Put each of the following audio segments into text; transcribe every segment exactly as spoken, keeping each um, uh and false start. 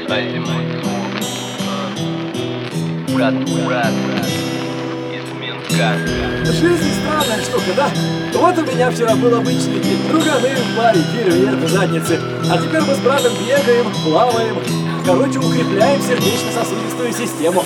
Азимут, брат, брат, из Минска. Жизнь странная штука, да? Вот у меня вчера был обычный день. Друганы в паре, фейерверк, задницы. А теперь мы с братом бегаем, плаваем. Короче, укрепляем сердечно-сосудистую систему.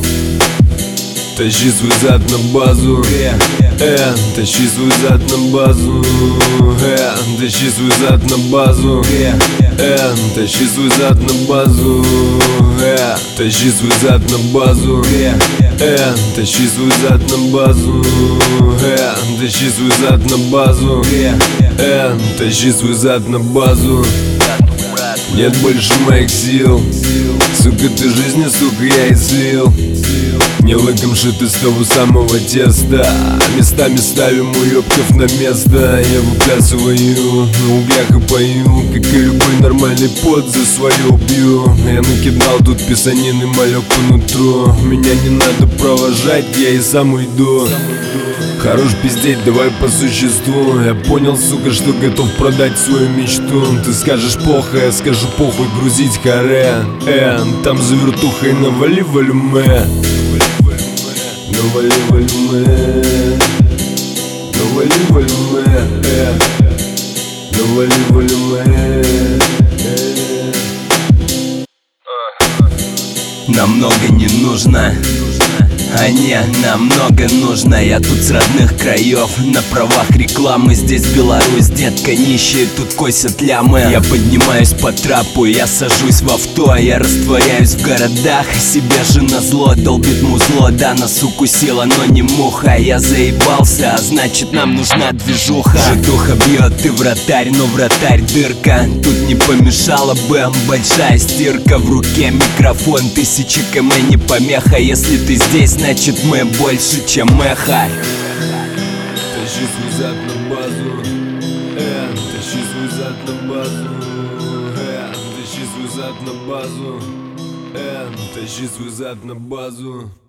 Тащи свой зад на базу, э, тащи свой зад на базу, э, тащи свой зад на базу, э, тащи свой зад на базу, э, тащи свой зад на базу, э, тащи свой зад на базу, э, тащи свой зад на базу, э, тащи свой зад на базу. Нет больше моих сил, сука, ты жизни, сука, я и слил. Не лыком шит из того самого теста, местами ставим уёбков на место. Я выплясываю на углях и пою, как и любой нормальный пот за свое бью. Я накидал тут писанины, малек по нутру. Меня не надо провожать, я и сам уйду. Хорош пиздеть, давай по существу. Я понял, сука, что готов продать свою мечту. Ты скажешь плохо, я скажу похуй, грузить харе. Э, там за вертухой навали волюме. Навали волюме. Навали волюме. Э, навали волюме. Нам много не нужно, а не намного нужно. Я тут с родных краев, на правах рекламы. Здесь Беларусь, детка, нищие тут косят лямы. Я поднимаюсь по трапу, я сажусь в авто. Я растворяюсь в городах, себе же назло долбит музло. Да, нас укусила, но не муха. Я заебался, а значит нам нужна движуха. Житуха бьет, ты вратарь, но вратарь дырка. Тут не помешала бы большая стирка. В руке микрофон, тысячи км не помеха. Если ты здесь, значит мы больше, чем эхо. Тащи свой зад на базу, э, тащи свой зад на базу, э, тащи свой зад на базу, э, тащи свой зад на базу.